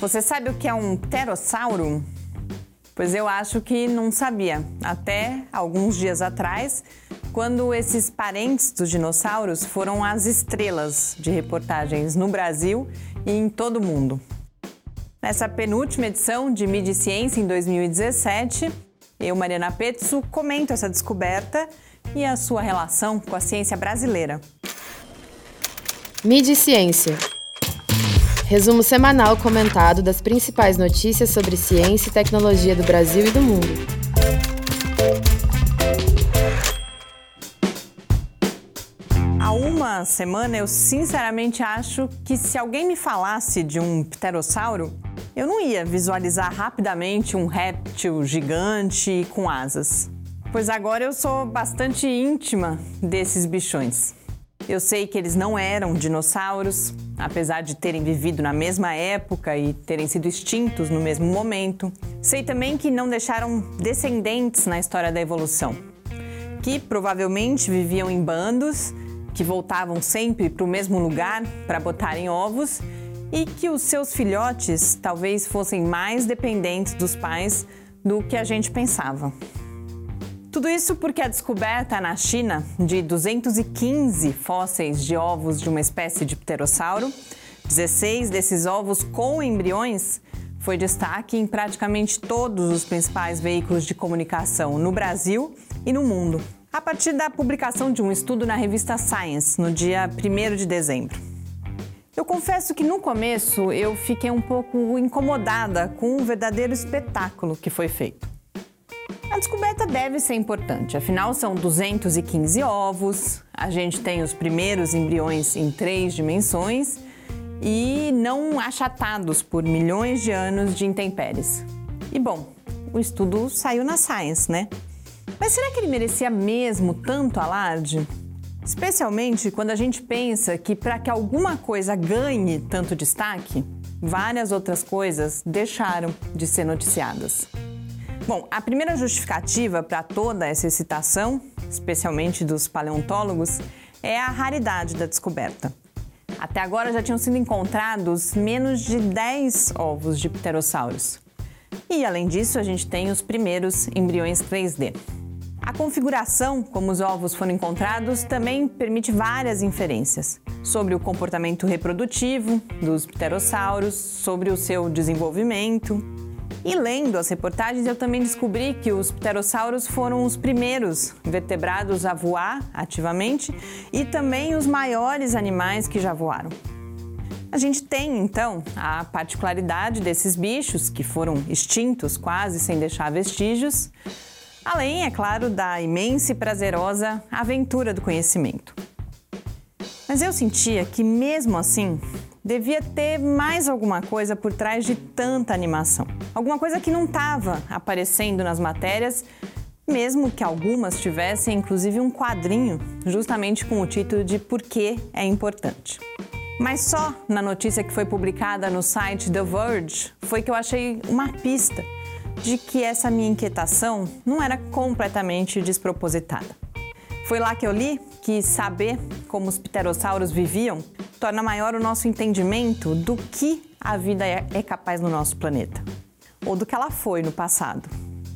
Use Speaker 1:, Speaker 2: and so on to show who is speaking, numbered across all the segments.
Speaker 1: Você sabe o que é um pterossauro? Pois eu acho que não sabia, até alguns dias atrás, quando esses parentes dos dinossauros foram as estrelas de reportagens no Brasil e em todo o mundo. Nessa penúltima edição de Mídia e Ciência em 2017, eu, Mariana Pezzo, comento essa descoberta e a sua relação com a ciência brasileira.
Speaker 2: Mídia e Ciência. Resumo semanal comentado das principais notícias sobre ciência e tecnologia do Brasil e do mundo.
Speaker 1: Há uma semana eu sinceramente acho que se alguém me falasse de um pterossauro, eu não ia visualizar rapidamente um réptil gigante com asas. Pois agora eu sou bastante íntima desses bichões. Eu sei que eles não eram dinossauros, apesar de terem vivido na mesma época e terem sido extintos no mesmo momento. Sei também que não deixaram descendentes na história da evolução, que provavelmente viviam em bandos, que voltavam sempre para o mesmo lugar para botarem ovos e que os seus filhotes talvez fossem mais dependentes dos pais do que a gente pensava. Tudo isso porque a descoberta na China de 215 fósseis de ovos de uma espécie de pterossauro, 16 desses ovos com embriões, foi destaque em praticamente todos os principais veículos de comunicação no Brasil e no mundo, a partir da publicação de um estudo na revista Science, no dia 1º de dezembro. Eu confesso que no começo eu fiquei um pouco incomodada com o verdadeiro espetáculo que foi feito. A descoberta deve ser importante, afinal são 215 ovos, a gente tem os primeiros embriões em 3 dimensões e não achatados por milhões de anos de intempéries. E bom, o estudo saiu na Science, né? Mas será que ele merecia mesmo tanto alarde? Especialmente quando a gente pensa que para que alguma coisa ganhe tanto destaque, várias outras coisas deixaram de ser noticiadas. Bom, a primeira justificativa para toda essa excitação, especialmente dos paleontólogos, é a raridade da descoberta. Até agora já tinham sido encontrados menos de 10 ovos de pterossauros. E, além disso, a gente tem os primeiros embriões 3D. A configuração como os ovos foram encontrados também permite várias inferências sobre o comportamento reprodutivo dos pterossauros, sobre o seu desenvolvimento. E lendo as reportagens, eu também descobri que os pterossauros foram os primeiros vertebrados a voar ativamente e também os maiores animais que já voaram. A gente tem, então, a particularidade desses bichos, que foram extintos quase sem deixar vestígios, além, é claro, da imensa e prazerosa aventura do conhecimento. Mas eu sentia que, mesmo assim, devia ter mais alguma coisa por trás de tanta animação. Alguma coisa que não estava aparecendo nas matérias, mesmo que algumas tivessem inclusive um quadrinho, justamente com o título de Por que é importante. Mas só na notícia que foi publicada no site The Verge foi que eu achei uma pista de que essa minha inquietação não era completamente despropositada. Foi lá que eu li que saber como os pterossauros viviam torna maior o nosso entendimento do que a vida é capaz no nosso planeta, ou do que ela foi no passado.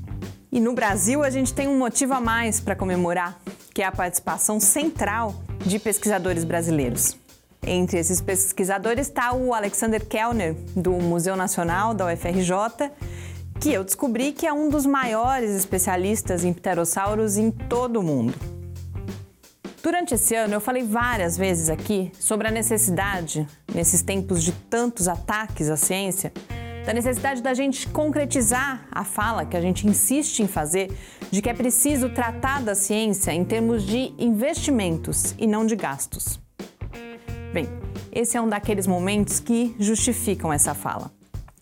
Speaker 1: E no Brasil a gente tem um motivo a mais para comemorar, que é a participação central de pesquisadores brasileiros. Entre esses pesquisadores está o Alexander Kellner, do Museu Nacional da UFRJ, que eu descobri que é um dos maiores especialistas em pterossauros em todo o mundo. Durante esse ano, eu falei várias vezes aqui sobre a necessidade, nesses tempos de tantos ataques à ciência, da necessidade da gente concretizar a fala que a gente insiste em fazer de que é preciso tratar da ciência em termos de investimentos e não de gastos. Bem, esse é um daqueles momentos que justificam essa fala.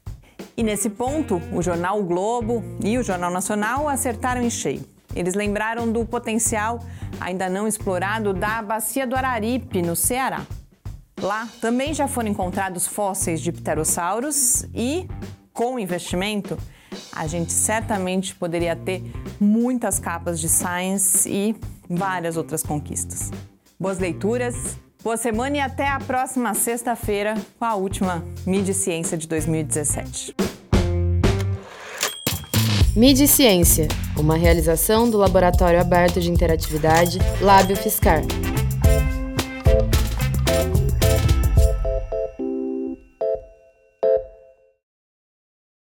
Speaker 1: E nesse ponto, o jornal O Globo e o Jornal Nacional acertaram em cheio. Eles lembraram do potencial ainda não explorado da Bacia do Araripe, no Ceará. Lá também já foram encontrados fósseis de pterossauros e, com investimento, a gente certamente poderia ter muitas capas de Science e várias outras conquistas. Boas leituras, Boa semana e até a próxima sexta-feira com a última Mídia e Ciência de 2017.
Speaker 2: Mídia e Ciência, uma realização do Laboratório Aberto de Interatividade Lábio Fiscar.